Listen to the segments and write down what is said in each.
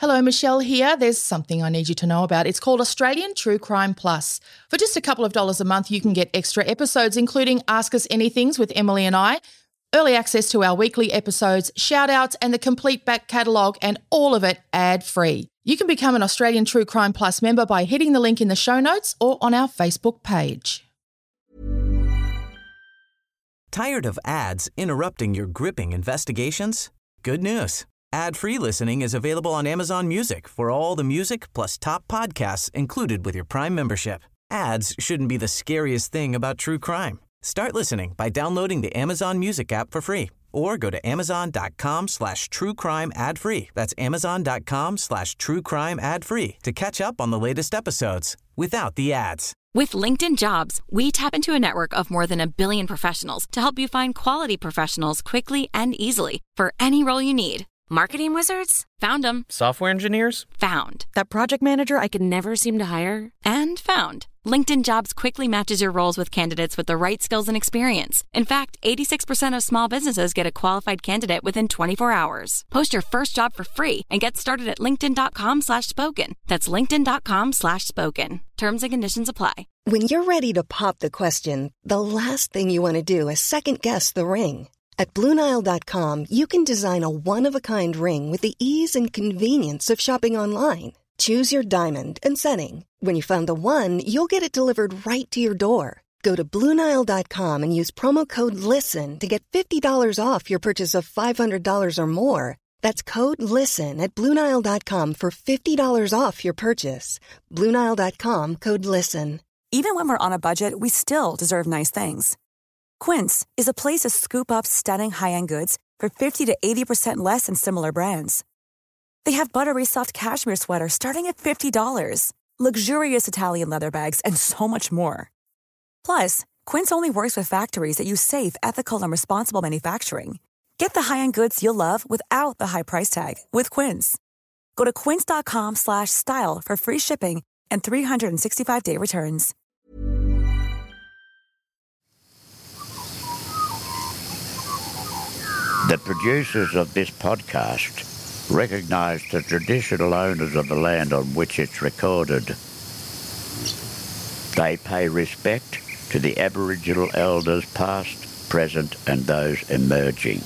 Hello, Michelle here. There's something I need you to know about. It's called Australian True Crime Plus. For just a couple of dollars a month, you can get extra episodes, including Ask Us Anythings with Emily and I, early access to our weekly episodes, shout-outs, and the complete back catalogue, and all of it ad-free. You can become an Australian True Crime Plus member by hitting the link in the show notes or on our Facebook page. Tired of ads interrupting your gripping investigations? Good news. Ad-free listening is available on Amazon Music for all the music plus top podcasts included with your Prime membership. Ads shouldn't be the scariest thing about true crime. Start listening by downloading the Amazon Music app for free or go to amazon.com/truecrime ad-free. That's amazon.com/truecrime ad-free to catch up on the latest episodes without the ads. With LinkedIn Jobs, we tap into a network of more than 1 billion professionals to help you find quality professionals quickly and easily for any role you need. Marketing wizards? Found them. Software engineers? Found. That project manager I could never seem to hire? And found. LinkedIn Jobs quickly matches your roles with candidates with the right skills and experience. In fact, 86% of small businesses get a qualified candidate within 24 hours. Post your first job for free and get started at linkedin.com/spoken. That's linkedin.com/spoken. Terms and conditions apply. When you're ready to pop the question, the last thing you want to do is second-guess the ring. At BlueNile.com, you can design a one-of-a-kind ring with the ease and convenience of shopping online. Choose your diamond and setting. When you find the one, you'll get it delivered right to your door. Go to BlueNile.com and use promo code LISTEN to get $50 off your purchase of $500 or more. That's code LISTEN at BlueNile.com for $50 off your purchase. BlueNile.com, code LISTEN. Even when we're on a budget, we still deserve nice things. Quince is a place to scoop up stunning high-end goods for 50 to 80% less than similar brands. They have buttery soft cashmere sweaters starting at $50, luxurious Italian leather bags, and so much more. Plus, Quince only works with factories that use safe, ethical, and responsible manufacturing. Get the high-end goods you'll love without the high price tag with Quince. Go to quince.com/style for free shipping and 365-day returns. The producers of this podcast recognise the traditional owners of the land on which it's recorded. They pay respect to the Aboriginal elders past, present and those emerging.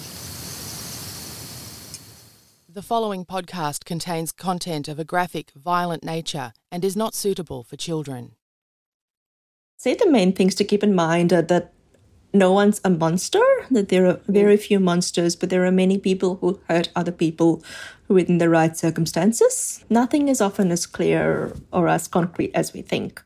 The following podcast contains content of a graphic, violent nature and is not suitable for children. Say the main things to keep in mind are that no one's a monster, that there are very few monsters, but there are many people who hurt other people within the right circumstances. Nothing is often as clear or as concrete as we think.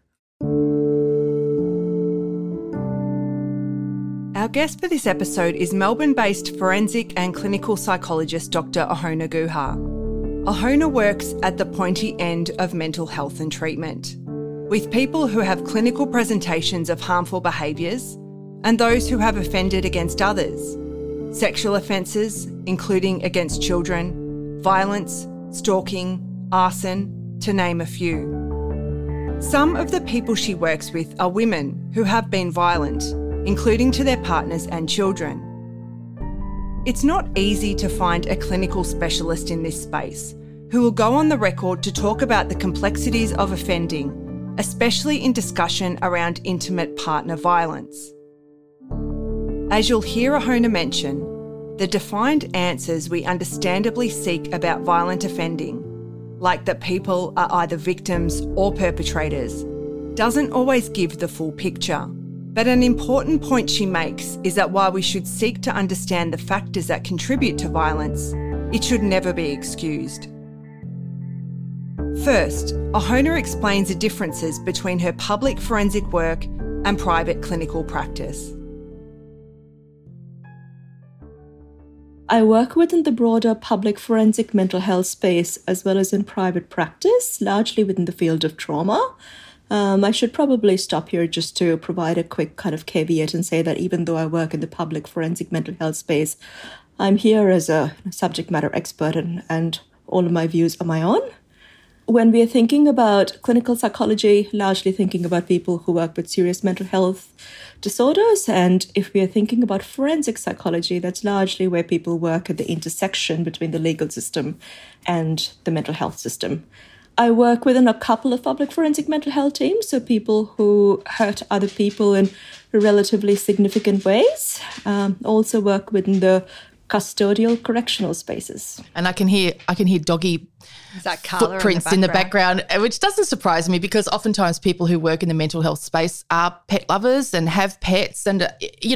Our guest for this episode is Melbourne-based forensic and clinical psychologist Dr. Ohona Guha. Ohona works at the pointy end of mental health and treatment, with people who have clinical presentations of harmful behaviours and those who have offended against others, sexual offences, including against children, violence, stalking, arson, to name a few. Some of the people she works with are women who have been violent, including to their partners and children. It's not easy to find a clinical specialist in this space who will go on the record to talk about the complexities of offending, especially in discussion around intimate partner violence. As you'll hear Ohona mention, the defined answers we understandably seek about violent offending, like that people are either victims or perpetrators, doesn't always give the full picture. But an important point she makes is that while we should seek to understand the factors that contribute to violence, it should never be excused. First, Ohona explains the differences between her public forensic work and private clinical practice. I work within the broader public forensic mental health space as well as in private practice, largely within the field of trauma. I should probably stop here just to provide a quick kind of caveat and say that even though I work in the public forensic mental health space, I'm here as a subject matter expert and all of my views are my own. when we are thinking about clinical psychology, largely thinking about people who work with serious mental health disorders. And if we are thinking about forensic psychology, that's largely where people work at the intersection between the legal system and the mental health system. I work within a couple of public forensic mental health teams, so people who hurt other people in relatively significant ways. Also work within the custodial correctional spaces. And I can hear doggy footprints in the background, which doesn't surprise me because oftentimes people who work in the mental health space are pet lovers and have pets, and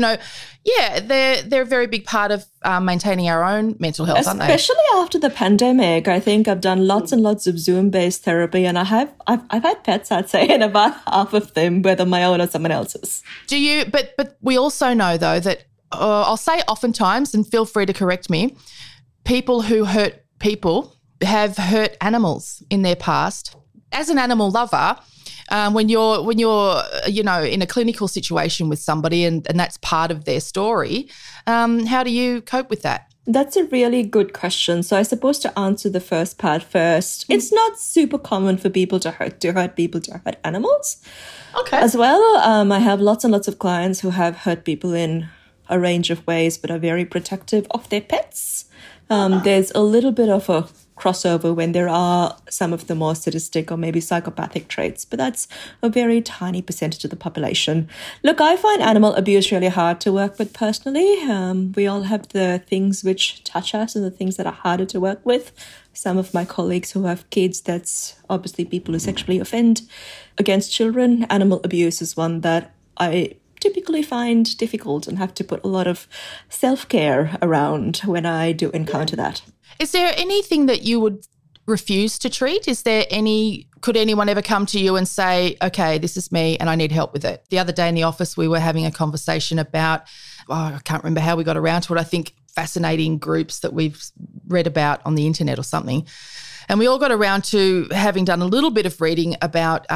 they're a very big part of maintaining our own mental health, aren't they? Especially after the pandemic. I think I've done lots and lots of Zoom-based therapy, and I've had pets, I'd say, and about half of them, whether my own or someone else's. Do you? But we also know though that I'll say oftentimes, and feel free to correct me, people who hurt people have hurt animals in their past. As an animal lover, when you're in a clinical situation with somebody and that's part of their story, how do you cope with that? That's a really good question. So I suppose to answer the first part first, it's not super common for people to hurt animals. Okay. As well, I have lots and lots of clients who have hurt people in a range of ways, but are very protective of their pets. There's a little bit of a crossover when there are some of the more sadistic or maybe psychopathic traits, but that's a very tiny percentage of the population. Look, I find animal abuse really hard to work with personally. We all have the things which touch us and the things that are harder to work with. Some of my colleagues who have kids, that's obviously people who sexually offend against children. Animal abuse is one that I typically find difficult and have to put a lot of self-care around when I do encounter that. Is there anything that you would refuse to treat? Could anyone ever come to you and say, okay, this is me and I need help with it? The other day in the office, we were having a conversation about, I can't remember how we got around to it. I think fascinating groups that we've read about on the internet or something. And we all got around to having done a little bit of reading about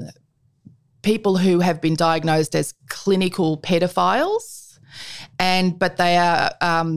people who have been diagnosed as clinical pedophiles, but they are,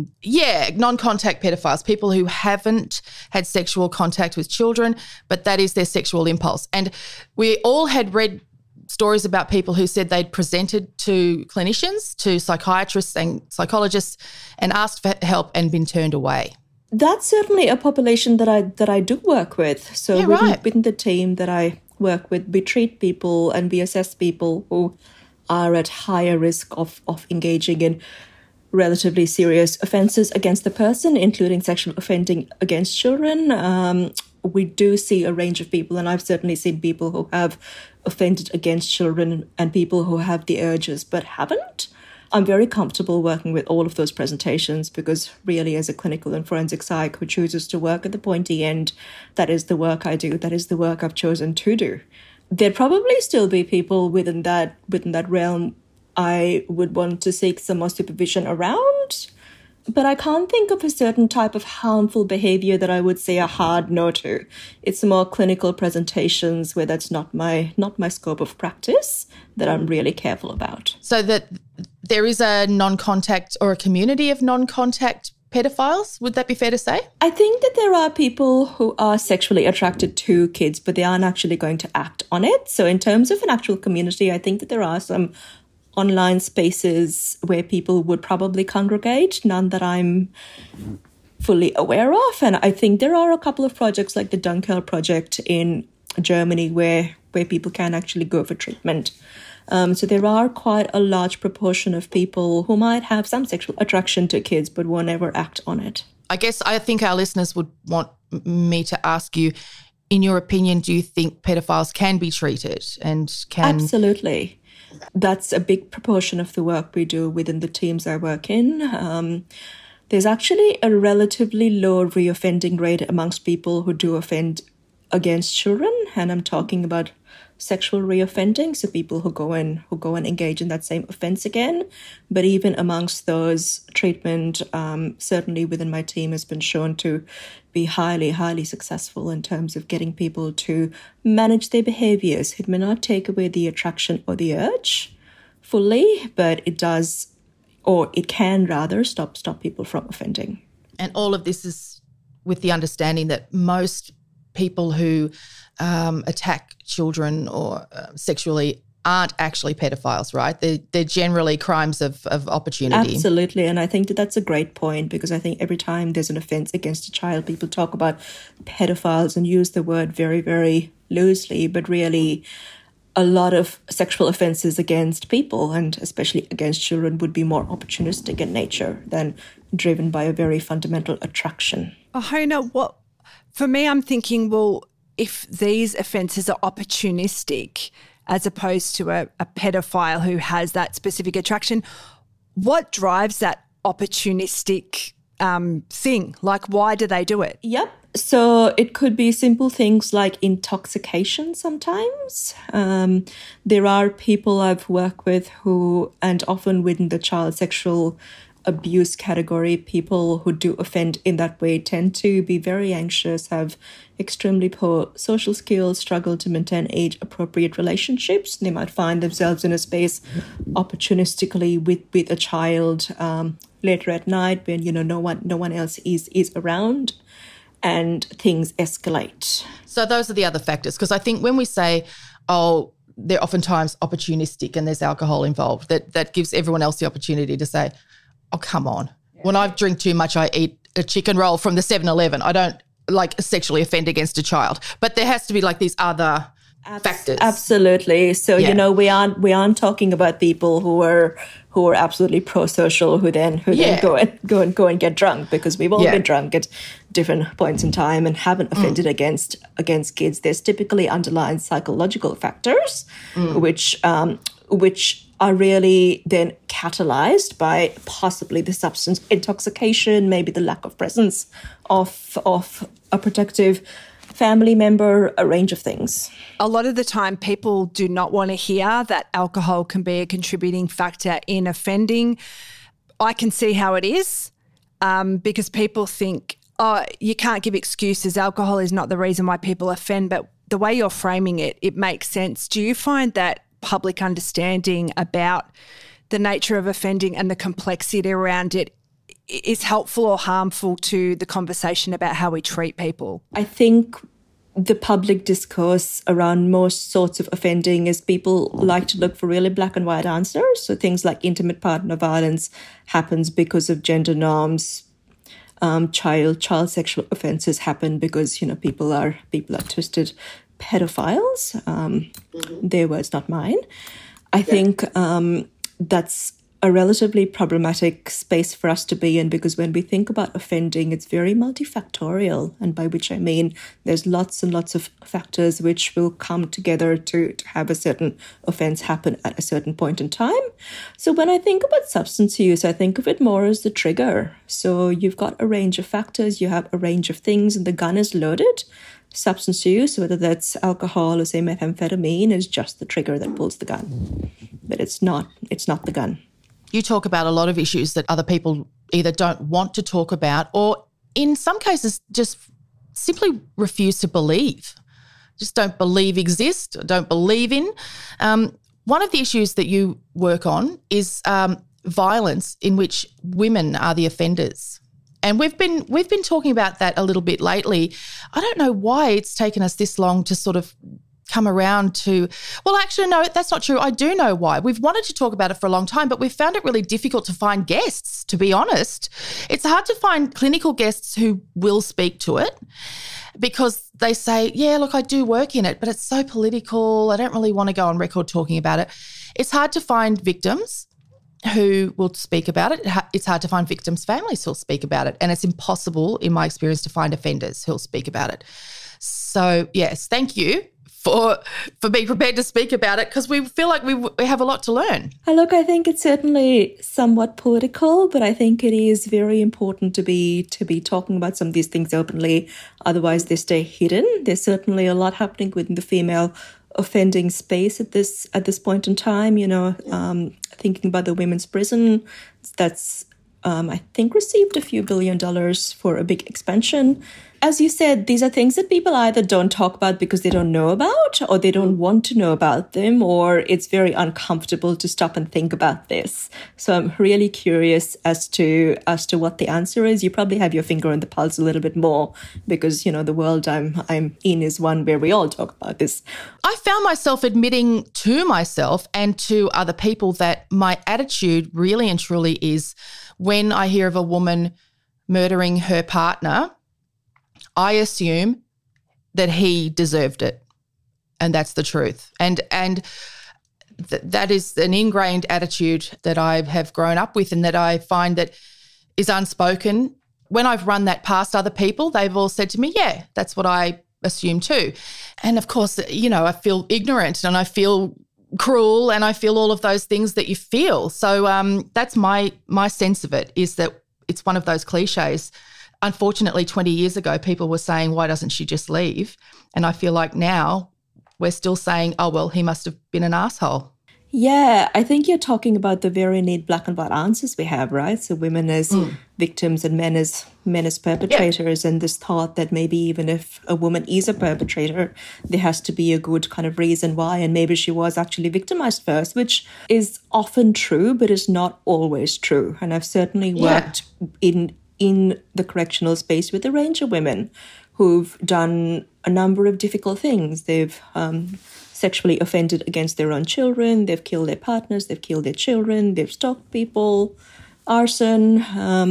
non-contact pedophiles, people who haven't had sexual contact with children, but that is their sexual impulse. And we all had read stories about people who said they'd presented to clinicians, to psychiatrists and psychologists, and asked for help and been turned away. That's certainly a population that I do work with. So within the team that I work with, we treat people and we assess people who are at higher risk of engaging in relatively serious offences against the person, including sexual offending against children. We do see a range of people, and I've certainly seen people who have offended against children and people who have the urges but haven't. I'm very comfortable working with all of those presentations because really as a clinical and forensic psych who chooses to work at the pointy end, that is the work I do. That is the work I've chosen to do. There'd probably still be people within that realm I would want to seek some more supervision around, but I can't think of a certain type of harmful behavior that I would say a hard no to. It's more clinical presentations where that's not my scope of practice that I'm really careful about. So that there is a non-contact or a community of non-contact pedophiles, would that be fair to say? I think that there are people who are sexually attracted to kids, but they aren't actually going to act on it. So in terms of an actual community, I think that there are some online spaces where people would probably congregate, none that I'm fully aware of. And I think there are a couple of projects like the Dunkel project in Germany where people can actually go for treatment. So there are quite a large proportion of people who might have some sexual attraction to kids but won't ever act on it. I think our listeners would want me to ask you, in your opinion, do you think pedophiles can be treated and can... Absolutely. That's a big proportion of the work we do within the teams I work in. There's actually a relatively low reoffending rate amongst people who do offend against children, and I'm talking about sexual reoffending, so people who go and engage in that same offence again. But even amongst those, treatment, certainly within my team, has been shown to be highly, highly successful in terms of getting people to manage their behaviours. It may not take away the attraction or the urge fully, but it does, or it can rather, stop people from offending. And all of this is with the understanding that most people who attack children or sexually aren't actually pedophiles, right? They're generally crimes of opportunity. Absolutely. And I think that's a great point, because I think every time there's an offence against a child, people talk about pedophiles and use the word very, very loosely, but really a lot of sexual offences against people, and especially against children, would be more opportunistic in nature than driven by a very fundamental attraction. Ahona, for me, I'm thinking, well, if these offences are opportunistic as opposed to a pedophile who has that specific attraction, what drives that opportunistic thing? Like, why do they do it? Yep. So it could be simple things like intoxication sometimes. There are people I've worked with who, and often within the child sexual abuse category, people who do offend in that way tend to be very anxious, have extremely poor social skills, struggle to maintain age-appropriate relationships. They might find themselves in a space opportunistically with a child later at night when, no one else is around, and things escalate. So those are the other factors, because I think when we say, they're oftentimes opportunistic and there's alcohol involved, that gives everyone else the opportunity to say, oh, come on. Yeah. When I drink too much, I eat a chicken roll from the 7-Eleven. I don't sexually offend against a child. But there has to be these other factors. Absolutely. So, we aren't talking about people who are absolutely pro-social who then go and get drunk, because we've all been drunk at different points in time and haven't offended against kids. There's typically underlying psychological factors which are really then catalyzed by possibly the substance intoxication, maybe the lack of presence of a protective family member, a range of things. A lot of the time people do not want to hear that alcohol can be a contributing factor in offending. I can see how it is, because people think, you can't give excuses. Alcohol is not the reason why people offend, but the way you're framing it, it makes sense. Do you find that public understanding about the nature of offending and the complexity around it is helpful or harmful to the conversation about how we treat people? I think the public discourse around most sorts of offending is people like to look for really black and white answers. So things like intimate partner violence happens because of gender norms. Child sexual offences happen because people are twisted pedophiles. Their words, not mine. I think that's a relatively problematic space for us to be in, because when we think about offending, it's very multifactorial, and by which I mean there's lots and lots of factors which will come together to have a certain offence happen at a certain point in time. So when I think about substance use, I think of it more as the trigger. So you've got a range of factors, you have a range of things, and the gun is loaded. Substance use, whether that's alcohol or say methamphetamine, is just the trigger that pulls the gun. But it's not the gun. You talk about a lot of issues that other people either don't want to talk about, or in some cases just simply refuse to believe, just don't believe exist, don't believe in. One of the issues that you work on is violence in which women are the offenders. And we've been talking about that a little bit lately. I don't know why it's taken us this long to sort of come around to, well, actually, no, that's not true. I do know why. We've wanted to talk about it for a long time, but we've found it really difficult to find guests, to be honest. It's hard to find clinical guests who will speak to it, because they say, yeah, look, I do work in it, but it's so political. I don't really want to go on record talking about it. It's hard to find victims who will speak about it. It's hard to find victims' families who'll speak about it. And it's impossible, in my experience, to find offenders who'll speak about it. So, yes, thank you for being prepared to speak about it, because we feel like we have a lot to learn. Look, I think it's certainly somewhat political, but I think it is very important to be talking about some of these things openly. Otherwise, they stay hidden. There's certainly a lot happening within the female offending space at this point in time. Thinking about the women's prison, that's I think, received a few $1 billion for a big expansion. As you said, these are things that people either don't talk about because they don't know about, or they don't want to know about them, or it's very uncomfortable to stop and think about this. So I'm really curious as to what the answer is. You probably have your finger on the pulse a little bit more because, the world I'm in is one where we all talk about this. I found myself admitting to myself and to other people that my attitude really and truly is, when I hear of a woman murdering her partner, I assume that he deserved it, and that's the truth. And that is an ingrained attitude that I have grown up with and that I find that is unspoken. When I've run that past other people, they've all said to me, yeah, that's what I assume too. And of course, I feel ignorant and I feel cruel and I feel all of those things that you feel. So that's my sense of it, is that it's one of those cliches. Unfortunately, 20 years ago, people were saying, why doesn't she just leave? And I feel like now we're still saying, oh, well, he must have been an asshole. Yeah, I think you're talking about the very neat black and white answers we have, right? So women as victims and men as perpetrators, and this thought that maybe even if a woman is a perpetrator, there has to be a good kind of reason why, and maybe she was actually victimized first, which is often true, but is not always true. And I've certainly worked in the correctional space with a range of women who've done a number of difficult things. They've sexually offended against their own children, they've killed their partners, they've killed their children, they've stalked people, arson.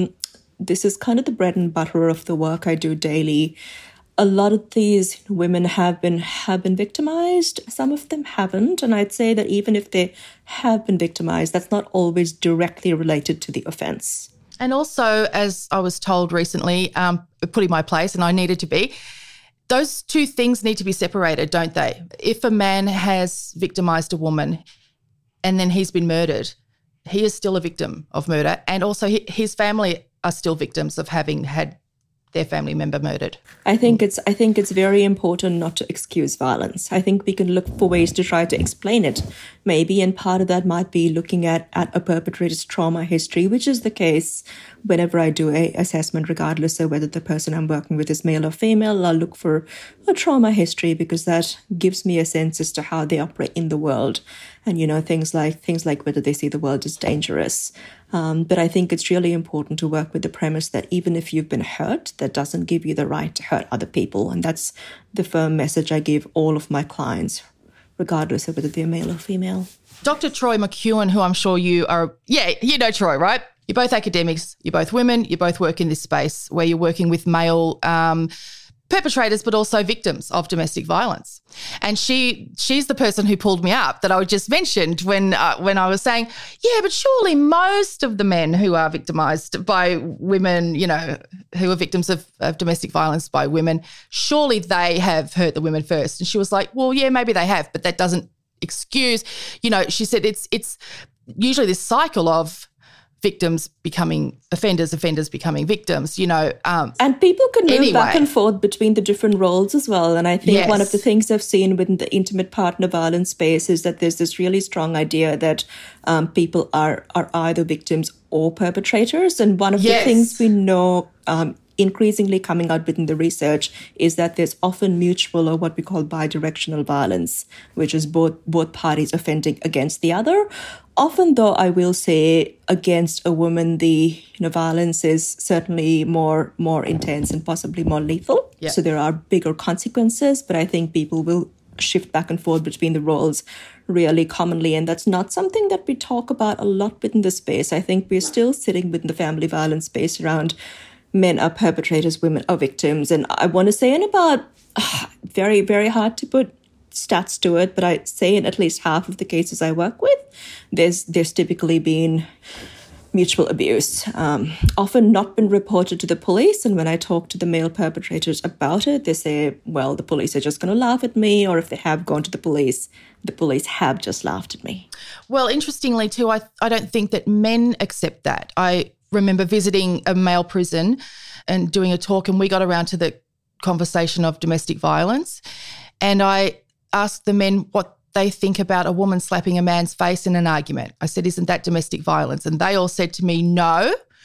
This is kind of the bread and butter of the work I do daily. A lot of these women have been victimized. Some of them haven't. And I'd say that even if they have been victimized, that's not always directly related to the offense. And also, as I was told recently, putting my place, and I needed to be, those two things need to be separated, don't they? If a man has victimised a woman and then he's been murdered, he is still a victim of murder, and also his family are still victims of having had their family member murdered. I think it's very important not to excuse violence. I think we can look for ways to try to explain it, maybe, and part of that might be looking at a perpetrator's trauma history, which is the case whenever I do a assessment, regardless of whether the person I'm working with is male or female. I'll look for a trauma history because that gives me a sense as to how they operate in the world, and things like whether they see the world as dangerous. But I think it's really important to work with the premise that even if you've been hurt, that doesn't give you the right to hurt other people. And that's the firm message I give all of my clients, regardless of whether they're male or female. Dr. Troy McEwen, who I'm sure you are, you know Troy, right? You're both academics, you're both women, you both work in this space where you're working with male perpetrators but also victims of domestic violence. And she's the person who pulled me up that I just mentioned when I was saying, yeah, but surely most of the men who are victimised by women, who are victims of domestic violence by women, surely they have hurt the women first. And she was like, well, yeah, maybe they have, but that doesn't excuse, she said it's usually this cycle of victims becoming offenders becoming victims, And people can move back and forth between the different roles as well. And I think one of the things I've seen within the intimate partner violence space is that there's this really strong idea that people are either victims or perpetrators. And one of the things we know increasingly coming out within the research is that there's often mutual or what we call bidirectional violence, which is both parties offending against the other. Often, though, I will say against a woman, the violence is certainly more intense and possibly more lethal. Yeah. So there are bigger consequences, but I think people will shift back and forth between the roles really commonly, and that's not something that we talk about a lot within the space. I think we're still sitting within the family violence space around men are perpetrators, women are victims, and I want to say in about very, very hard to put stats to it, but I'd say in at least half of the cases I work with, there's typically been mutual abuse, often not been reported to the police. And when I talk to the male perpetrators about it, they say, well, the police are just going to laugh at me, or if they have gone to the police have just laughed at me. Well, interestingly too, I don't think that men accept that. I remember visiting a male prison and doing a talk, and we got around to the conversation of domestic violence, and I asked the men what they think about a woman slapping a man's face in an argument. I said, isn't that domestic violence? And they all said to me, no,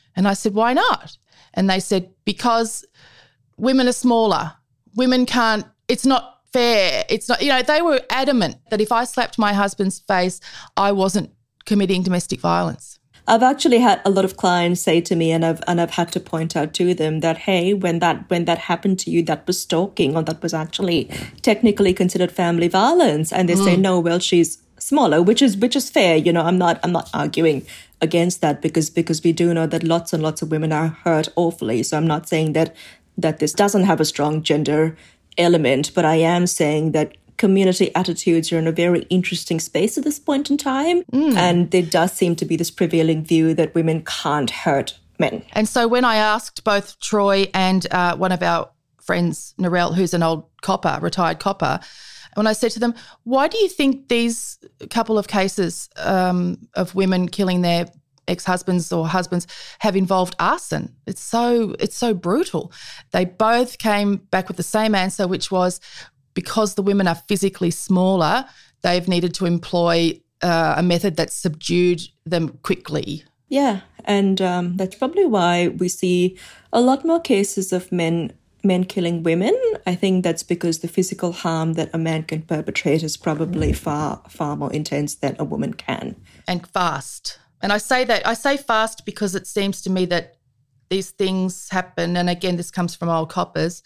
And I said, why not? And they said, because women are smaller. Women can't, it's not fair. It's not, they were adamant that if I slapped my husband's face, I wasn't committing domestic violence. I've actually had a lot of clients say to me, and I've had to point out to them that, hey, when that happened to you, that was stalking, or that was actually technically considered family violence. And they say, no, well, she's smaller, which is fair. I'm not arguing against that because we do know that lots and lots of women are hurt awfully. So I'm not saying that this doesn't have a strong gender element, but I am saying that community attitudes are in a very interesting space at this point in time. And there does seem to be this prevailing view that women can't hurt men. And so when I asked both Troy and one of our friends, Narelle, who's an old copper, retired copper, when I said to them, why do you think these couple of cases of women killing their ex-husbands or husbands have involved arson? It's so brutal. They both came back with the same answer, which was because the women are physically smaller, they've needed to employ a method that subdued them quickly. Yeah, and that's probably why we see a lot more cases of men killing women. I think that's because the physical harm that a man can perpetrate is probably far, far more intense than a woman can. And fast. And I say fast because it seems to me that these things happen, and again, this comes from old coppers,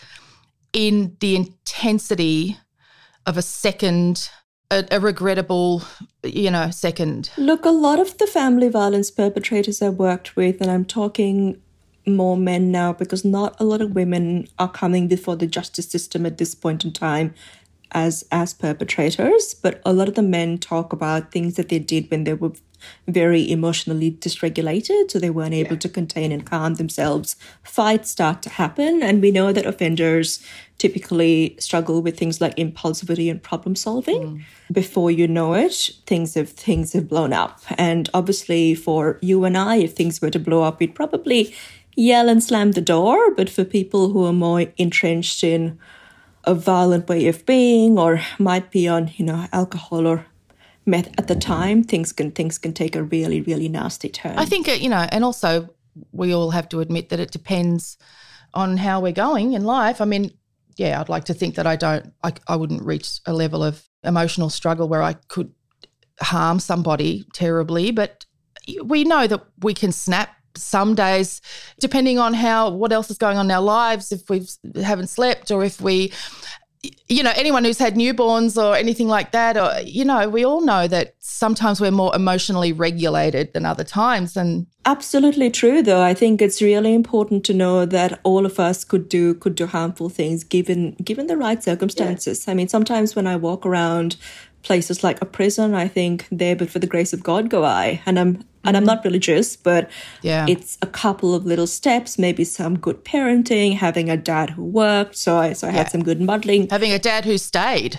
in the intensity of a second, a regrettable, second. Look, a lot of the family violence perpetrators I worked with, and I'm talking more men now because not a lot of women are coming before the justice system at this point in time as perpetrators, but a lot of the men talk about things that they did when they were very emotionally dysregulated, so they weren't able to contain and calm themselves. Fights start to happen, and we know that offenders typically struggle with things like impulsivity and problem solving. Before you know it, things have blown up. And obviously for you and I, if things were to blow up, we'd probably yell and slam the door. But for people who are more entrenched in a violent way of being, or might be on, alcohol or meth at the time, things can take a really, really nasty turn. I think, and also we all have to admit that it depends on how we're going in life. I mean, yeah, I'd like to think that I wouldn't reach a level of emotional struggle where I could harm somebody terribly, but we know that we can snap some days, depending on what else is going on in our lives, if we haven't slept or if we, anyone who's had newborns or anything like that, or, we all know that sometimes we're more emotionally regulated than other times. And absolutely true, though. I think it's really important to know that all of us could do harmful things given the right circumstances. Yeah. I mean, sometimes when I walk around places like a prison, I think, there but for the grace of God go I. And I'm not religious, but it's a couple of little steps, maybe some good parenting, having a dad who worked. So I had some good modeling. Having a dad who stayed.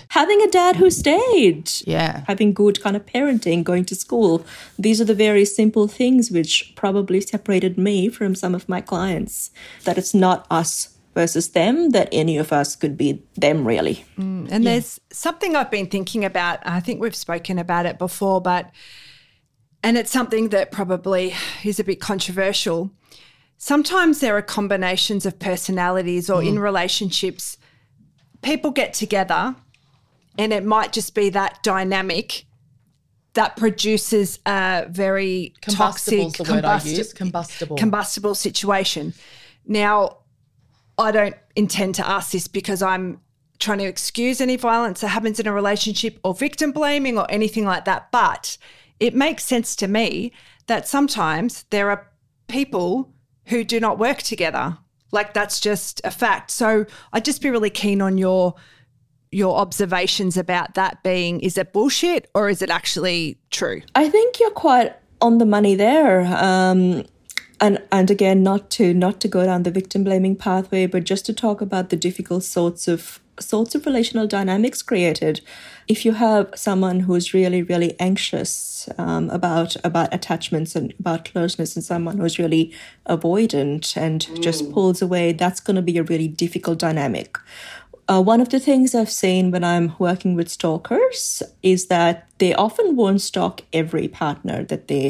Yeah. Having good kind of parenting, going to school. These are the very simple things which probably separated me from some of my clients. That it's not us versus them, that any of us could be them, really. And there's something I've been thinking about. I think we've spoken about it before, and it's something that probably is a bit controversial. Sometimes there are combinations of personalities, or in relationships, people get together and it might just be that dynamic that produces a very toxic, combustible situation. Now, I don't intend to ask this because I'm trying to excuse any violence that happens in a relationship or victim blaming or anything like that, but it makes sense to me that sometimes there are people who do not work together. Like, that's just a fact. So I'd just be really keen on your observations about that being, is it bullshit or is it actually true? I think you're quite on the money there. And again, not to go down the victim blaming pathway, but just to talk about the difficult sorts of relational dynamics created. If you have someone who's really, really anxious about attachments and about closeness, and someone who's really avoidant and just pulls away, that's going to be a really difficult dynamic. One of the things I've seen when I'm working with stalkers is that they often won't stalk every partner that they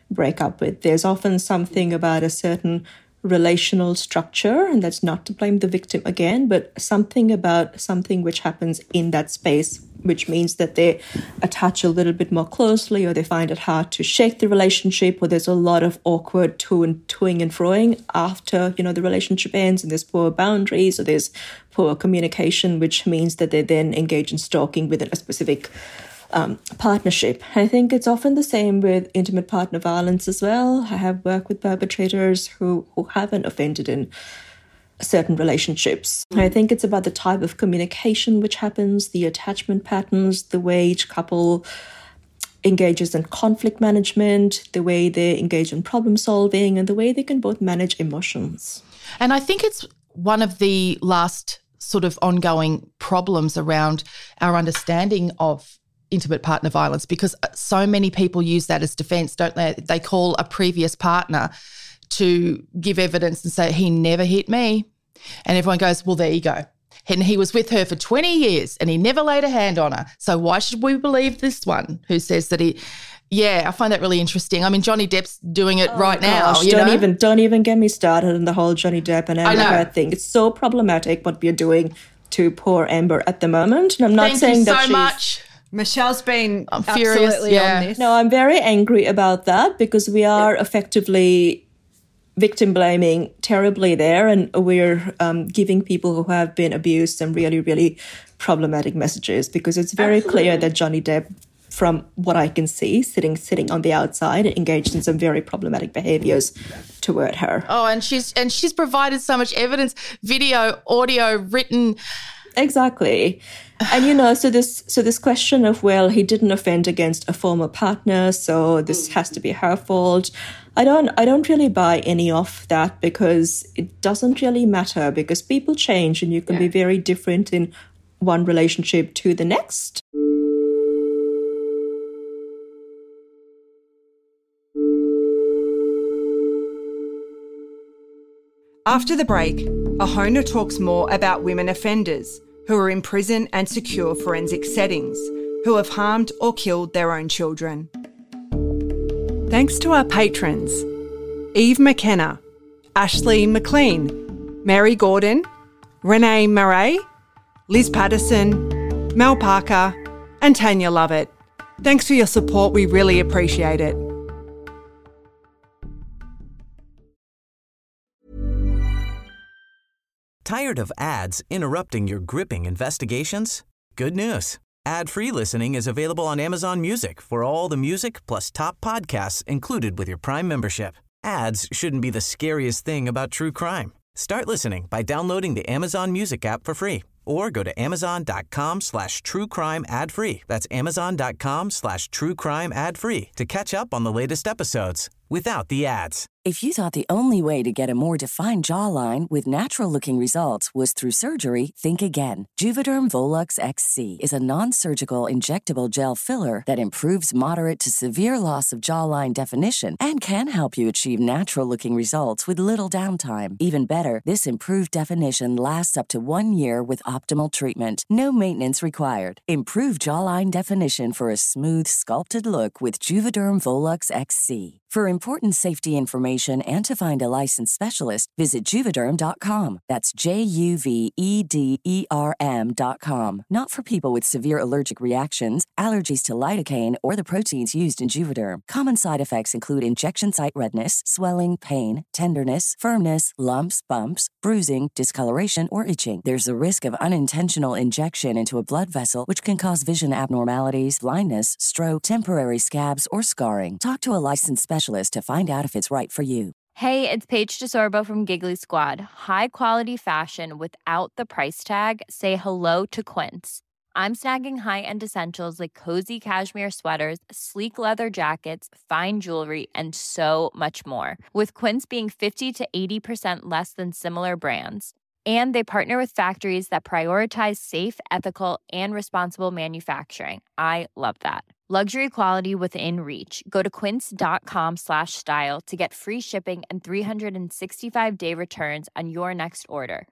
break up with. There's often something about a certain relational structure, and that's not to blame the victim again, but something about something which happens in that space, which means that they attach a little bit more closely, or they find it hard to shake the relationship, or there's a lot of awkward toing and froing after, the relationship ends, and there's poor boundaries, or there's poor communication, which means that they then engage in stalking within a specific partnership. I think it's often the same with intimate partner violence as well. I have worked with perpetrators who haven't offended in certain relationships. I think it's about the type of communication which happens, the attachment patterns, the way each couple engages in conflict management, the way they engage in problem solving, and the way they can both manage emotions. And I think it's one of the last sort of ongoing problems around our understanding of intimate partner violence, because so many people use that as defence, don't they? They call a previous partner to give evidence and say, he never hit me. And everyone goes, well, there you go. And he was with her for 20 years and he never laid a hand on her. So why should we believe this one who says that he... Yeah, I find that really interesting. I mean, Johnny Depp's doing it right now. Don't even get me started on the whole Johnny Depp and Amber Heard thing. It's so problematic what we're doing to poor Amber at the moment. And I'm not saying that she's... much. Michelle's been furious, absolutely on this. No, I'm very angry about that because we are effectively victim blaming terribly there, and we're giving people who have been abused some really, really problematic messages, because it's very clear that Johnny Depp, from what I can see, sitting on the outside, engaged in some very problematic behaviours toward her. Oh, and she's provided so much evidence, video, audio, written. Exactly. And, so this question of, well, he didn't offend against a former partner, so this has to be her fault. I don't really buy any of that, because it doesn't really matter, because people change and you can be very different in one relationship to the next. After the break, Ahona talks more about women offenders who are in prison and secure forensic settings, who have harmed or killed their own children. Thanks to our patrons: Eve McKenna, Ashley McLean, Mary Gordon, Renee Murray, Liz Patterson, Mel Parker, and Tanya Lovett. Thanks for your support, we really appreciate it. Tired of ads interrupting your gripping investigations? Good news. Ad-free listening is available on Amazon Music for all the music plus top podcasts included with your Prime membership. Ads shouldn't be the scariest thing about true crime. Start listening by downloading the Amazon Music app for free, or go to amazon.com/truecrime ad-free. That's amazon.com/truecrime ad-free to catch up on the latest episodes without the ads. If you thought the only way to get a more defined jawline with natural-looking results was through surgery, think again. Juvederm Volux XC is a non-surgical injectable gel filler that improves moderate to severe loss of jawline definition and can help you achieve natural-looking results with little downtime. Even better, this improved definition lasts up to 1 year with optimal treatment. No maintenance required. Improve jawline definition for a smooth, sculpted look with Juvederm Volux XC. For important safety information and to find a licensed specialist, visit Juvederm.com. That's JUVEDERM.com. Not for people with severe allergic reactions, allergies to lidocaine, or the proteins used in Juvederm. Common side effects include injection site redness, swelling, pain, tenderness, firmness, lumps, bumps, bruising, discoloration, or itching. There's a risk of unintentional injection into a blood vessel, which can cause vision abnormalities, blindness, stroke, temporary scabs, or scarring. Talk to a licensed specialist to find out if it's right for you. Hey, it's Paige DeSorbo from Giggly Squad. High quality fashion without the price tag. Say hello to Quince. I'm snagging high-end essentials like cozy cashmere sweaters, sleek leather jackets, fine jewelry, and so much more. With Quince being 50 to 80% less than similar brands. And they partner with factories that prioritize safe, ethical, and responsible manufacturing. I love that. Luxury quality within reach. Go to quince.com/style to get free shipping and 365-day returns on your next order.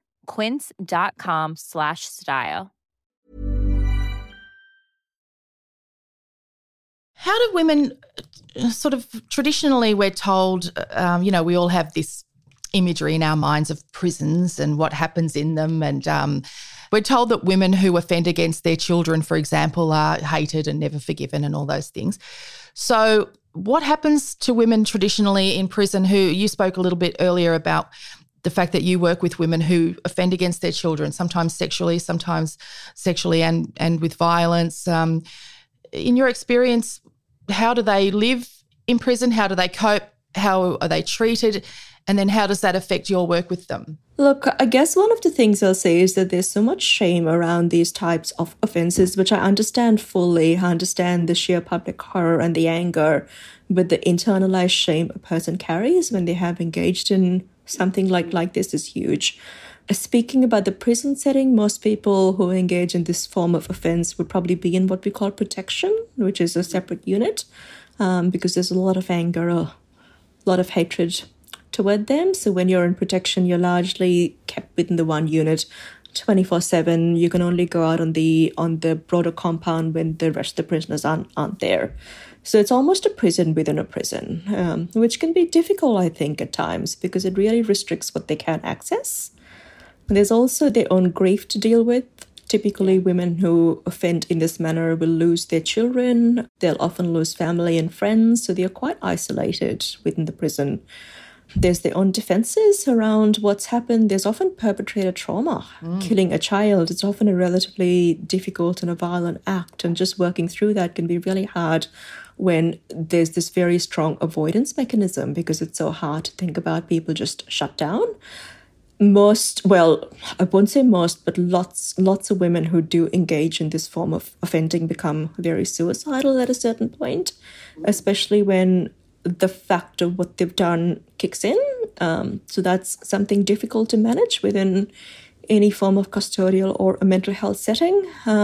Quince.com/style. How do women sort of traditionally we're told, we all have this imagery in our minds of prisons and what happens in them, and we're told that women who offend against their children, for example, are hated and never forgiven and all those things. So what happens to women traditionally in prison who, you spoke a little bit earlier about the fact that you work with women who offend against their children, sometimes sexually and with violence. In your experience, how do they live in prison? How do they cope? How are they treated? And then how does that affect your work with them? Look, I guess one of the things I'll say is that there's so much shame around these types of offences, which I understand fully. I understand the sheer public horror and the anger, but the internalized shame a person carries when they have engaged in something like this is huge. Speaking about the prison setting, most people who engage in this form of offence would probably be in what we call protection, which is a separate unit, because there's a lot of anger, a lot of hatred toward them. So when you're in protection, you're largely kept within the one unit 24/7. You can only go out on the broader compound when the rest of the prisoners aren't there. So it's almost a prison within a prison, which can be difficult, I think, at times, because it really restricts what they can access. And there's also their own grief to deal with. Typically, women who offend in this manner will lose their children. They'll often lose family and friends, so they're quite isolated within the prison. There's their own defenses around what's happened. There's often perpetrator trauma. Killing a child, it's often a relatively difficult and a violent act, and just working through that can be really hard when there's this very strong avoidance mechanism, because it's so hard to think about. People just shut down. I won't say most, but lots of women who do engage in this form of offending become very suicidal at a certain point, especially when the fact of what they've done kicks in. So that's something difficult to manage within any form of custodial or a mental health setting.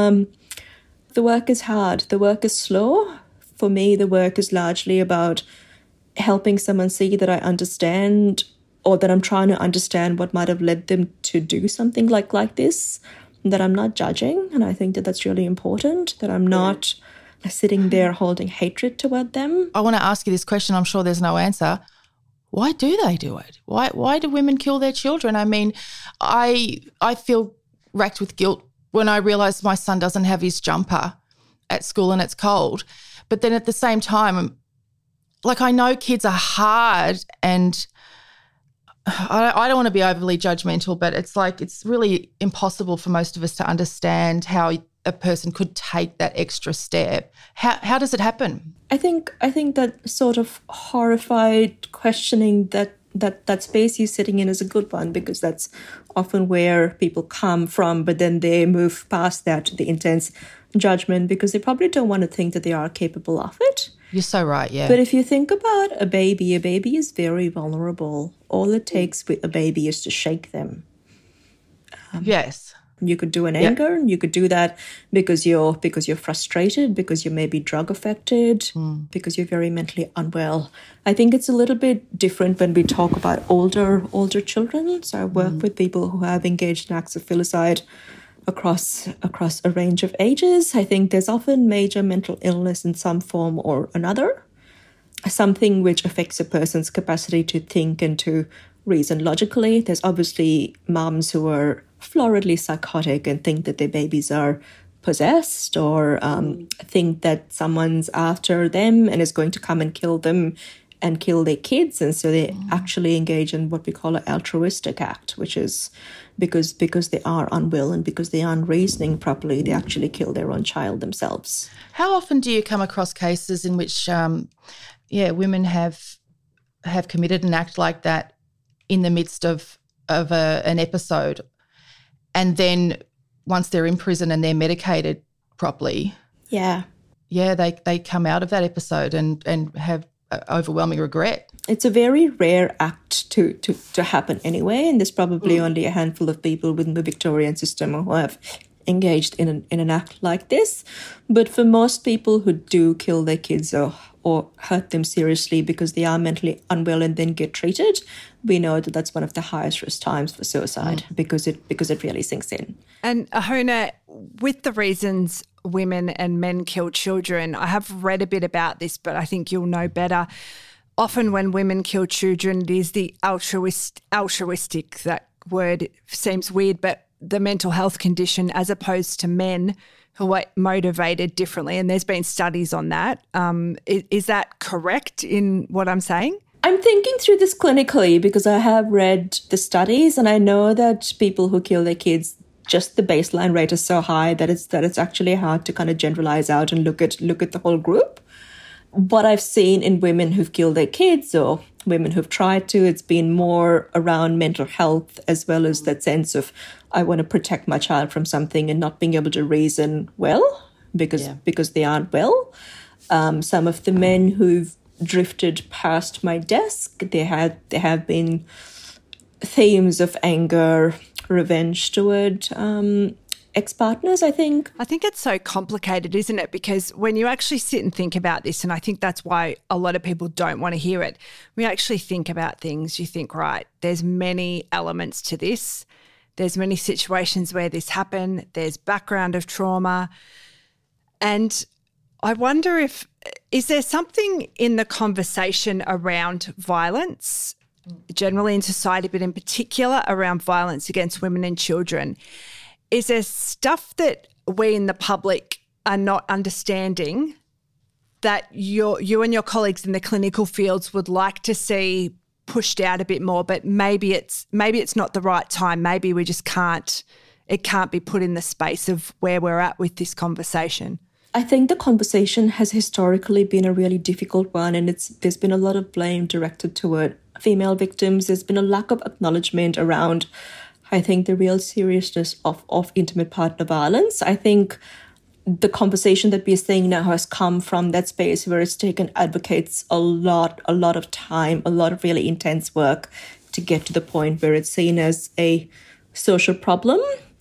The work is hard. The work is slow. For me, the work is largely about helping someone see that I understand, or that I'm trying to understand what might have led them to do something like this, that I'm not judging. And I think that that's really important, that I'm not sitting there holding hatred toward them. I want to ask you this question. I'm sure there's no answer. Why do they do it? Why do women kill their children? I mean, I feel racked with guilt when I realise my son doesn't have his jumper at school and it's cold. But then at the same time, I know kids are hard, and I don't want to be overly judgmental, but it's really impossible for most of us to understand how a person could take that extra step. How does it happen? I think that sort of horrified questioning that space you're sitting in is a good one, because that's often where people come from, but then they move past that to the intense judgment, because they probably don't want to think that they are capable of it. You're so right, yeah. But if you think about a baby is very vulnerable. All it takes with a baby is to shake them. Yes. You could do an anger, and you could do that because you're frustrated, because you're maybe drug affected, because you're very mentally unwell. I think it's a little bit different when we talk about older children. So I work with people who have engaged in acts of filicide across a range of ages. I think there's often major mental illness in some form or another, something which affects a person's capacity to think and to reason logically. There's obviously moms who are floridly psychotic and think that their babies are possessed, or think that someone's after them and is going to come and kill them and kill their kids. And so they actually engage in what we call an altruistic act, which is because they are unwell and because they aren't reasoning properly, they actually kill their own child themselves. How often do you come across cases in which, women have committed an act like that in the midst of an episode, and then once they're in prison and they're medicated properly, they come out of that episode and have overwhelming regret? It's a very rare act to happen anyway, and there's probably only a handful of people within the Victorian system who have engaged in an act like this. But for most people who do kill their kids or hurt them seriously because they are mentally unwell and then get treated, we know that that's one of the highest risk times for suicide because it really sinks in. And Ahona, with the reasons women and men kill children. I have read a bit about this, but I think you'll know better. Often when women kill children, it is the altruistic, that word seems weird, but the mental health condition, as opposed to men who are motivated differently. And there's been studies on that. Is that correct in what I'm saying? I'm thinking through this clinically because I have read the studies, and I know that people who kill their kids, just the baseline rate is so high that it's actually hard to kind of generalize out and look at the whole group. What I've seen in women who've killed their kids or women who've tried to, it's been more around mental health, as well as that sense of, I want to protect my child from something and not being able to reason well because they aren't well. Some of the men who've drifted past my desk, there have been themes of anger, revenge toward ex-partners, I think. I think it's so complicated, isn't it? Because when you actually sit and think about this, and I think that's why a lot of people don't want to hear it, we actually think about things, you think, right, there's many elements to this. There's many situations where this happened. There's background of trauma. And I wonder is there something in the conversation around violence, generally in society, but in particular around violence against women and children? Is there stuff that we in the public are not understanding that you and your colleagues in the clinical fields would like to see pushed out a bit more, but maybe it's not the right time. Maybe we just it can't be put in the space of where we're at with this conversation? I think the conversation has historically been a really difficult one, and there's been a lot of blame directed toward female victims. There's been a lack of acknowledgement around, I think, the real seriousness of intimate partner violence. I think the conversation that we're seeing now has come from that space where it's taken advocates a lot of time, a lot of really intense work to get to the point where it's seen as a social problem.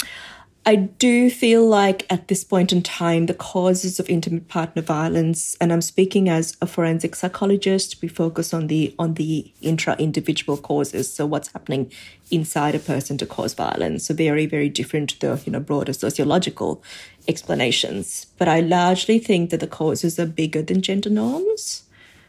I do feel like at this point in time, the causes of intimate partner violence, and I'm speaking as a forensic psychologist, we focus on the intra-individual causes. So what's happening inside a person to cause violence. So very, very different to the broader sociological explanations. But I largely think that the causes are bigger than gender norms,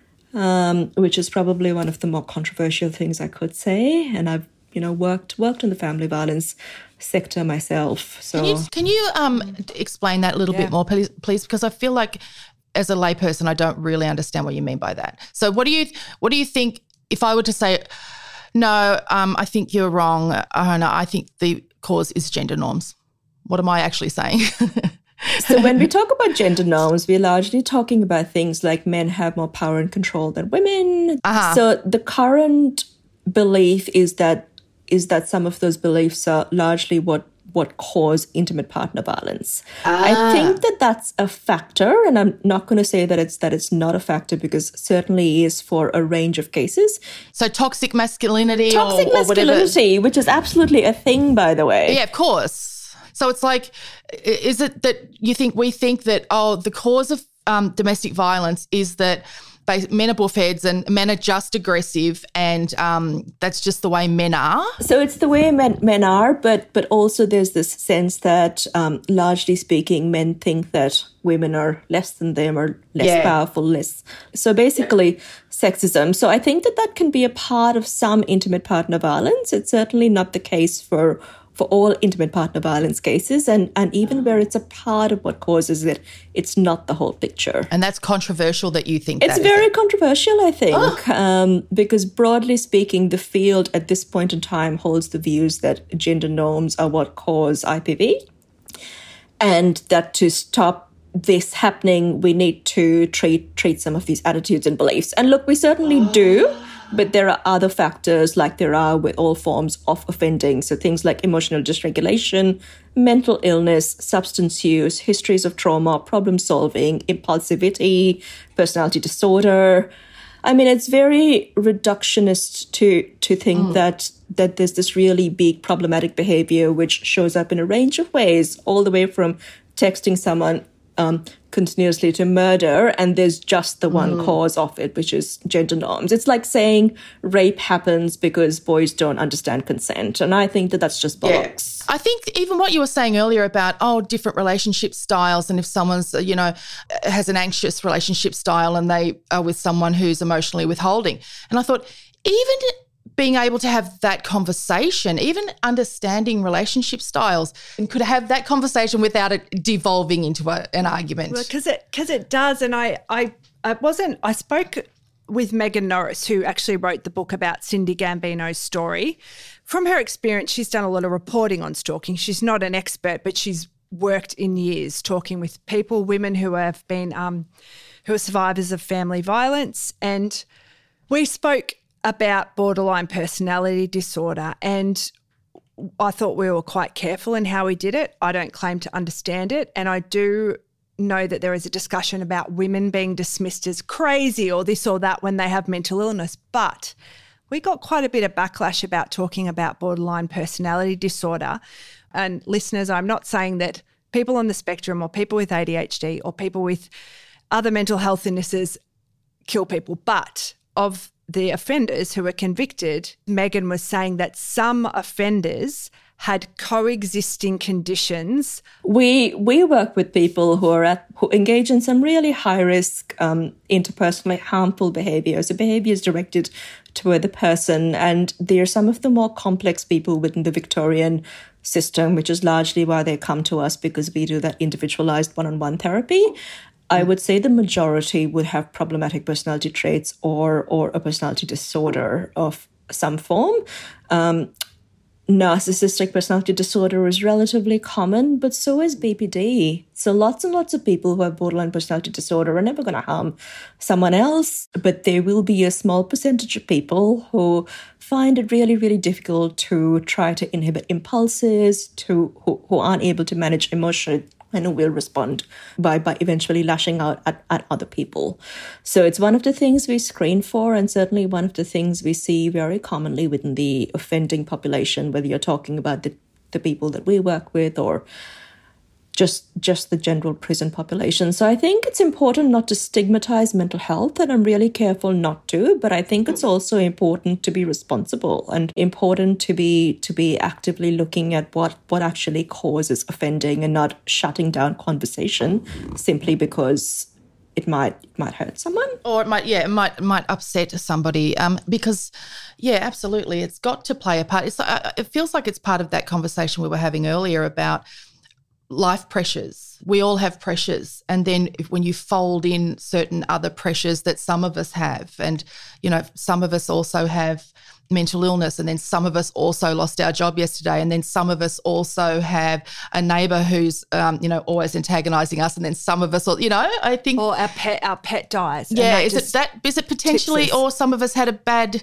which is probably one of the more controversial things I could say. And I've worked in the family violence sector myself. So can you explain that a little bit more, please? Because I feel like as a layperson, I don't really understand what you mean by that. So what do you think if I were to say, no, I think you're wrong, no, I think the cause is gender norms? What am I actually saying? So when we talk about gender norms, we're largely talking about things like men have more power and control than women. Uh-huh. So the current belief is that some of those beliefs are largely what cause intimate partner violence. I think that that's a factor, and I'm not going to say that it's not a factor, because certainly is for a range of cases. So toxic masculinity or whatever. Which is absolutely a thing, by the way. Yeah, of course. So it's like, is it that we think that, the cause of domestic violence is that men are buffheads and men are just aggressive, and that's just the way men are? So it's the way men are, but also there's this sense that, largely speaking, men think that women are less than them or less powerful, less. So basically sexism. So I think that can be a part of some intimate partner violence. It's certainly not the case for all intimate partner violence cases, and even where it's a part of what causes it, it's not the whole picture. And that's controversial that you think it's very controversial, I think, because broadly speaking, the field at this point in time holds the views that gender norms are what cause IPV, and that to stop this happening, we need to treat some of these attitudes and beliefs. And look, we certainly do. But there are other factors, like there are with all forms of offending. So things like emotional dysregulation, mental illness, substance use, histories of trauma, problem solving, impulsivity, personality disorder. I mean, it's very reductionist to think that there's this really big problematic behavior which shows up in a range of ways, all the way from texting someone continuously to murder, and there's just the one cause of it, which is gender norms. It's like saying rape happens because boys don't understand consent. And I think that that's just bollocks. Yeah. I think even what you were saying earlier about, different relationship styles, and if someone's, has an anxious relationship style and they are with someone who's emotionally withholding. And I thought, even being able to have that conversation, even understanding relationship styles, and could have that conversation without it devolving into an argument. Well, because it does. And I spoke with Megan Norris, who actually wrote the book about Cindy Gambino's story. From her experience, she's done a lot of reporting on stalking. She's not an expert, but she's worked in years talking with people, women who have been, who are survivors of family violence. And we spoke about borderline personality disorder, and I thought we were quite careful in how we did it. I don't claim to understand it, and I do know that there is a discussion about women being dismissed as crazy or this or that when they have mental illness, but we got quite a bit of backlash about talking about borderline personality disorder. And listeners, I'm not saying that people on the spectrum or people with ADHD or people with other mental health illnesses kill people, but of the offenders who were convicted, Megan was saying that some offenders had coexisting conditions. We work with people who engage in some really high risk, interpersonally harmful behaviours, so behaviours directed toward the person, and they're some of the more complex people within the Victorian system, which is largely why they come to us, because we do that individualised one-on-one therapy. I would say the majority would have problematic personality traits or a personality disorder of some form. Narcissistic personality disorder is relatively common, but so is BPD. So lots and lots of people who have borderline personality disorder are never going to harm someone else, but there will be a small percentage of people who find it really, really difficult to try to inhibit impulses, who aren't able to manage emotion, and who will respond by eventually lashing out at other people. So it's one of the things we screen for, and certainly one of the things we see very commonly within the offending population, whether you're talking about the people that we work with or just the general prison population. So I think it's important not to stigmatize mental health, and I'm really careful not to, but I think it's also important to be responsible and important to be actively looking at what actually causes offending and not shutting down conversation simply because it might hurt someone. Or it might upset somebody, because, yeah, absolutely, it's got to play a part. It feels like it's part of that conversation we were having earlier about life pressures. We all have pressures, and then when you fold in certain other pressures that some of us have, and some of us also have mental illness, and then some of us also lost our job yesterday, and then some of us also have a neighbour who's always antagonising us, and then some of us, I think, or our pet dies. Yeah, is it potentially, or some of us had a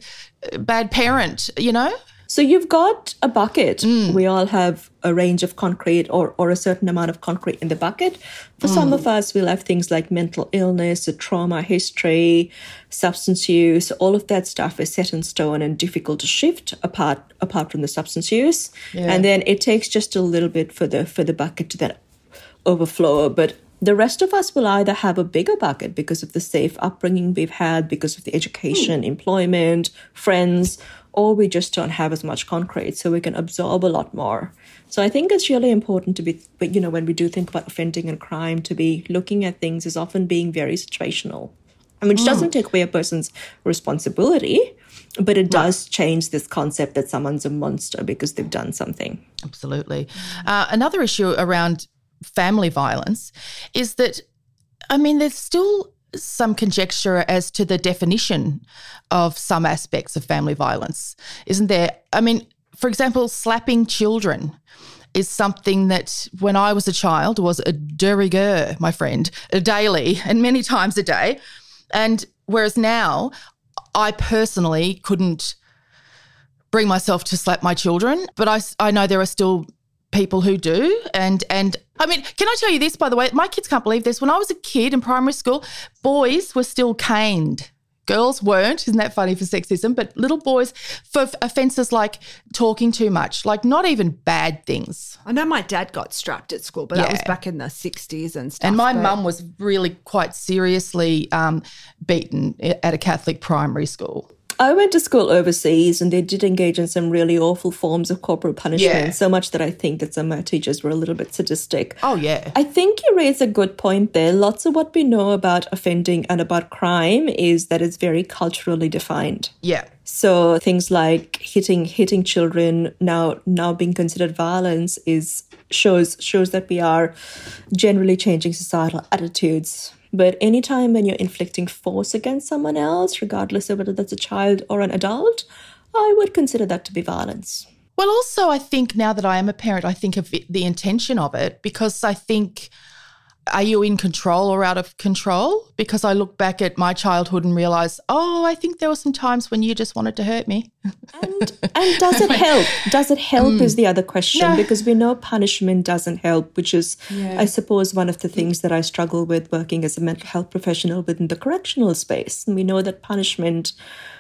bad parent, So you've got a bucket. We all have a range of concrete or a certain amount of concrete in the bucket. For some of us, we'll have things like mental illness, a trauma history, substance use. All of that stuff is set in stone and difficult to shift apart from the substance use. Yeah. And then it takes just a little bit for the bucket to then overflow. But the rest of us will either have a bigger bucket because of the safe upbringing we've had, because of the education, employment, friends, or we just don't have as much concrete, so we can absorb a lot more. So I think it's really important to be, when we do think about offending and crime, to be looking at things as often being very situational, which doesn't take away a person's responsibility, but it does change this concept that someone's a monster because they've done something. Absolutely. Another issue around family violence is that, there's still some conjecture as to the definition of some aspects of family violence, isn't there? For example, slapping children is something that when I was a child was a de rigueur, my friend, daily and many times a day. And whereas now I personally couldn't bring myself to slap my children, but I know there are still people who do. And can I tell you this, by the way? My kids can't believe this. When I was a kid in primary school, boys were still caned Girls weren't, isn't that funny for sexism? But little boys for offences like talking too much, like not even bad things. I know my dad got strapped at school, but that was back in the 60s and stuff. And my mum was really quite seriously beaten at a Catholic primary school. I went to school overseas and they did engage in some really awful forms of corporal punishment, so much that I think that some of my teachers were a little bit sadistic. Oh, yeah. I think you raise a good point there. Lots of what we know about offending and about crime is that it's very culturally defined. Yeah. So things like hitting children now being considered violence shows that we are generally changing societal attitudes. But anytime when you're inflicting force against someone else, regardless of whether that's a child or an adult, I would consider that to be violence. Well, also, I think now that I am a parent, I think of the intention of it, because I think, are you in control or out of control? Because I look back at my childhood and realise, I think there were some times when you just wanted to hurt me. And does it help? Does it help is the other question, No. because we know punishment doesn't help, which is, I suppose, one of the things that I struggle with working as a mental health professional within the correctional space. And we know that punishment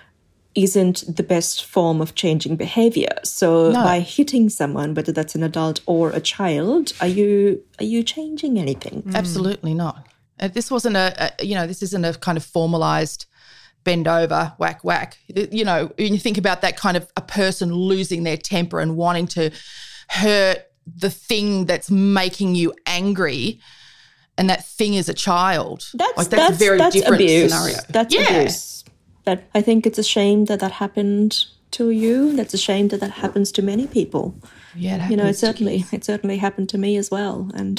isn't the best form of changing behavior. So by hitting someone, whether that's an adult or a child, are you changing anything? Absolutely not. This wasn't this isn't a kind of formalised bend over, whack, whack. You know, when you think about that kind of a person losing their temper and wanting to hurt the thing that's making you angry, and that thing is a child. That's a very different abuse. scenario. That's abuse. That I think it's a shame that happened to you. That's a shame that happens to many people. Yeah, it happens. It certainly happened to me as well. And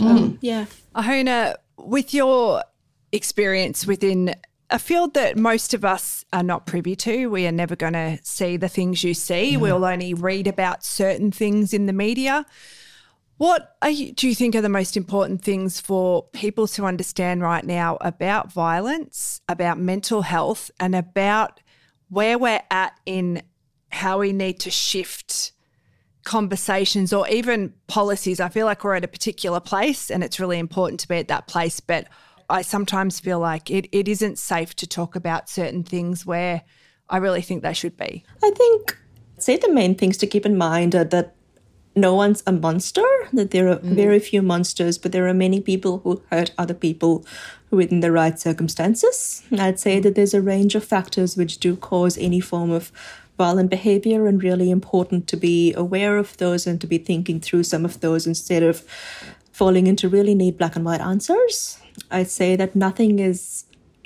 Ahona, with your experience within a field that most of us are not privy to, we are never going to see the things you see. We'll only read about certain things in the media. What do you think are the most important things for people to understand right now about violence, about mental health, and about where we're at in how we need to shift conversations or even policies? I feel like we're at a particular place and it's really important to be at that place, but I sometimes feel like it isn't safe to talk about certain things where I really think they should be. I think, the main things to keep in mind are that no one's a monster, that there are very few monsters, but there are many people who hurt other people within the right circumstances. And I'd say that there's a range of factors which do cause any form of violent behavior, and really important to be aware of those and to be thinking through some of those instead of falling into really neat black and white answers. I'd say that nothing is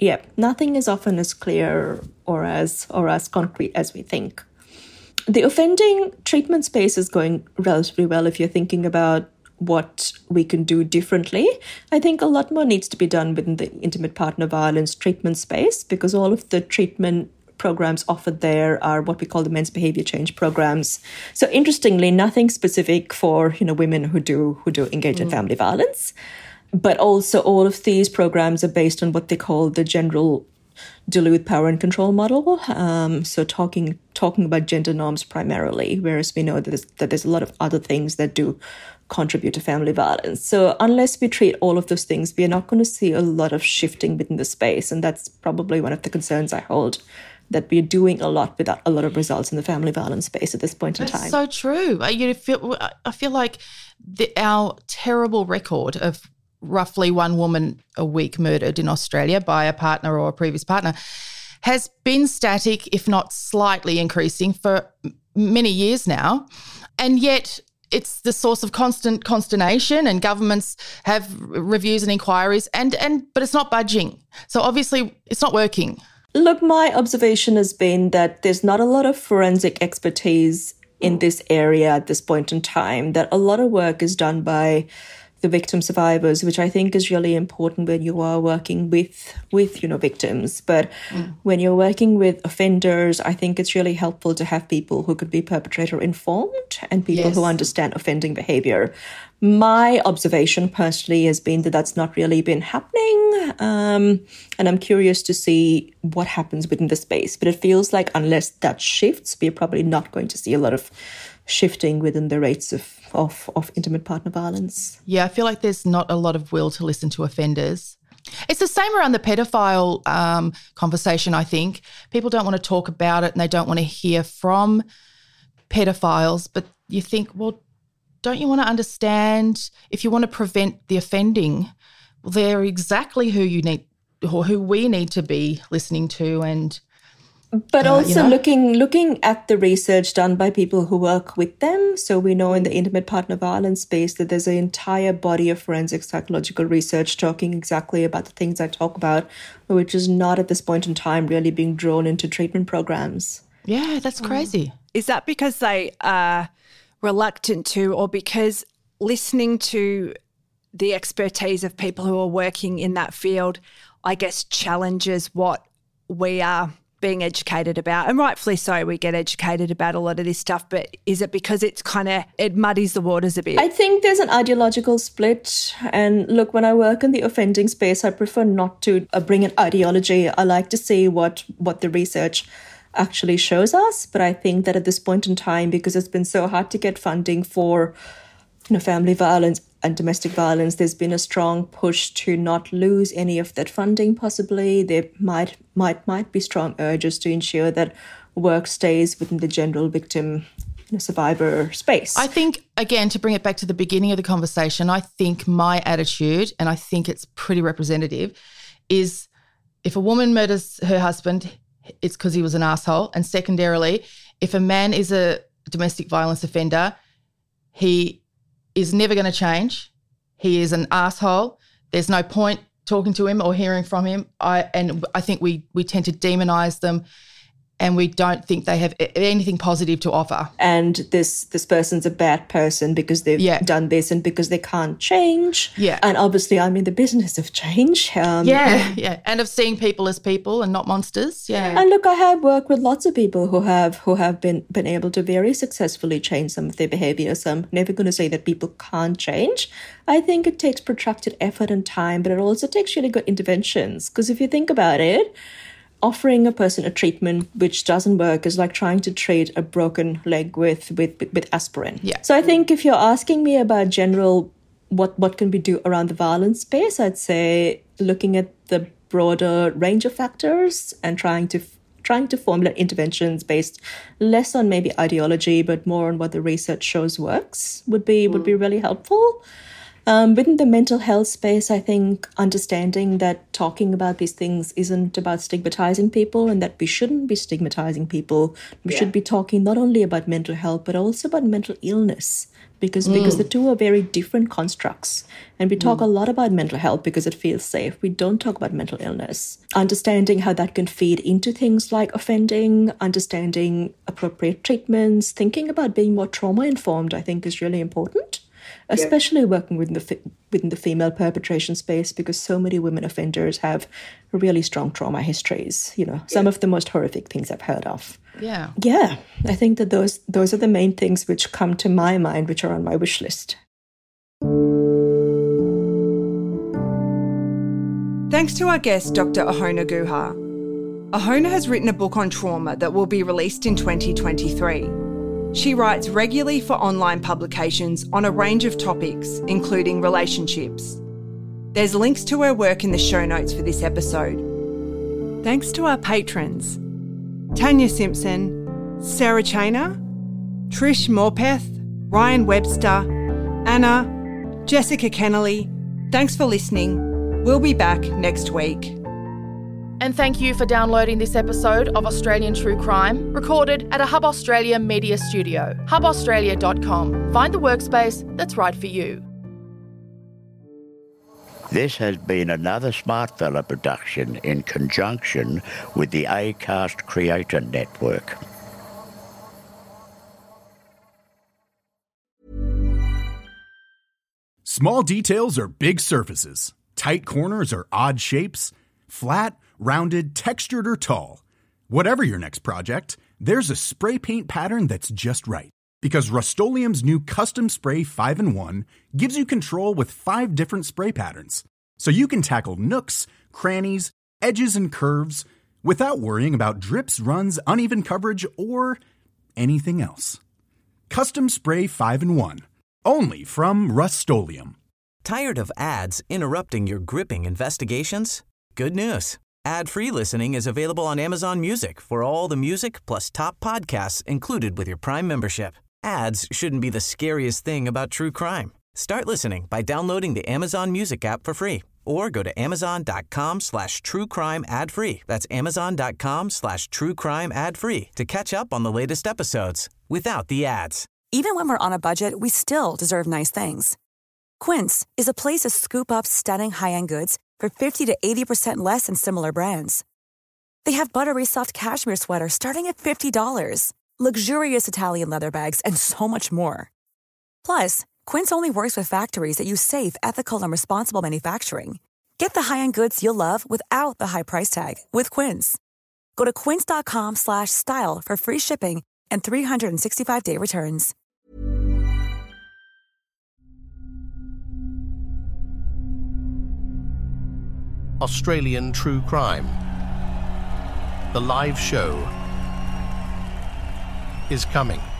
often as clear or as concrete as we think. The offending treatment space is going relatively well if you're thinking about what we can do differently. I think a lot more needs to be done within the intimate partner violence treatment space, because all of the treatment programs offered there are what we call the men's behavior change programs. So interestingly, nothing specific for women who do engage in family violence, but also all of these programs are based on what they call the general Duluth power and control model. So talking about gender norms primarily, whereas we know that there's a lot of other things that do contribute to family violence. So unless we treat all of those things, we are not going to see a lot of shifting within the space. And that's probably one of the concerns I hold, that we're doing a lot without a lot of results in the family violence space at this point in time. That's so true. I feel like our terrible record of roughly one woman a week murdered in Australia by a partner or a previous partner has been static, if not slightly increasing, for many years now. And yet it's the source of constant consternation, and governments have reviews and inquiries, but it's not budging. So obviously it's not working. Look, my observation has been that there's not a lot of forensic expertise in this area at this point in time, that a lot of work is done by the victim survivors, which I think is really important when you are working with victims. But when you're working with offenders, I think it's really helpful to have people who could be perpetrator informed and people who understand offending behavior. My observation personally has been that that's not really been happening. And I'm curious to see what happens within the space. But it feels like unless that shifts, we're probably not going to see a lot of shifting within the rates of intimate partner violence. Yeah, I feel like there's not a lot of will to listen to offenders. It's the same around the pedophile conversation, I think. People don't want to talk about it and they don't want to hear from pedophiles, but you think, well, don't you want to understand if you want to prevent the offending, well, they're exactly who you need or who we need to be listening to and but also looking at the research done by people who work with them. So we know in the intimate partner violence space that there's an entire body of forensic psychological research talking exactly about the things I talk about, which is not at this point in time really being drawn into treatment programs. Yeah, that's crazy. Is that because they are reluctant to, or because listening to the expertise of people who are working in that field, I guess, challenges what we are being educated about? And rightfully so, we get educated about a lot of this stuff, but is it because it muddies the waters a bit? I think there's an ideological split. And look, when I work in the offending space, I prefer not to bring an ideology. I like to see what the research actually shows us. But I think that at this point in time, because it's been so hard to get funding for family violence and domestic violence, there's been a strong push to not lose any of that funding possibly. There might be strong urges to ensure that work stays within the general victim survivor space. I think, again, to bring it back to the beginning of the conversation, I think my attitude, and I think it's pretty representative, is if a woman murders her husband, it's because he was an asshole. And secondarily, if a man is a domestic violence offender, he is never going to change. He is an asshole. There's no point talking to him or hearing from him. I think we tend to demonise them and we don't think they have anything positive to offer. And this person's a bad person because they've done this and because they can't change. Yeah. And obviously I'm in the business of change. And of seeing people as people and not monsters. Yeah. And look, I have worked with lots of people who have been able to very successfully change some of their behaviour. So I'm never going to say that people can't change. I think it takes protracted effort and time, but it also takes really good interventions. Because if you think about it, offering a person a treatment which doesn't work is like trying to treat a broken leg with aspirin. Yeah. So I think if you're asking me about general what can we do around the violence space, I'd say looking at the broader range of factors and trying to formulate interventions based less on maybe ideology but more on what the research shows works would be really helpful. Within the mental health space, I think understanding that talking about these things isn't about stigmatizing people and that we shouldn't be stigmatizing people. We should be talking not only about mental health, but also about mental illness because the two are very different constructs. And we talk a lot about mental health because it feels safe. We don't talk about mental illness. Understanding how that can feed into things like offending, understanding appropriate treatments, thinking about being more trauma-informed, I think is really important. Especially working within the female perpetration space because so many women offenders have really strong trauma histories, some of the most horrific things I've heard of. Yeah. Yeah, I think that those are the main things which come to my mind, which are on my wish list. Thanks to our guest, Dr. Ahona Guha. Ahona has written a book on trauma that will be released in 2023. She writes regularly for online publications on a range of topics, including relationships. There's links to her work in the show notes for this episode. Thanks to our patrons: Tanya Simpson, Sarah Chainer, Trish Morpeth, Ryan Webster, Anna, Jessica Kennelly. Thanks for listening. We'll be back next week. And thank you for downloading this episode of Australian True Crime, recorded at a Hub Australia media studio, hubaustralia.com. Find the workspace that's right for you. This has been another Smartfella production in conjunction with the Acast Creator Network. Small details are big surfaces. Tight corners are odd shapes. Flat, rounded, textured, or tall. Whatever your next project, there's a spray paint pattern that's just right. Because Rust-Oleum's new Custom Spray 5-in-1 gives you control with 5 different spray patterns. So you can tackle nooks, crannies, edges, and curves without worrying about drips, runs, uneven coverage, or anything else. Custom Spray 5-in-1. Only from Rust-Oleum. Tired of ads interrupting your gripping investigations? Good news. Ad-free listening is available on Amazon Music for all the music plus top podcasts included with your Prime membership. Ads shouldn't be the scariest thing about true crime. Start listening by downloading the Amazon Music app for free or go to amazon.com/truecrime ad-free. That's amazon.com/truecrime ad-free to catch up on the latest episodes without the ads. Even when we're on a budget, we still deserve nice things. Quince is a place to scoop up stunning high-end goods for 50 to 80% less than similar brands. They have buttery soft cashmere sweaters starting at $50, luxurious Italian leather bags, and so much more. Plus, Quince only works with factories that use safe, ethical, and responsible manufacturing. Get the high-end goods you'll love without the high price tag with Quince. Go to quince.com/style for free shipping and 365-day returns. Australian True Crime. The live show is coming.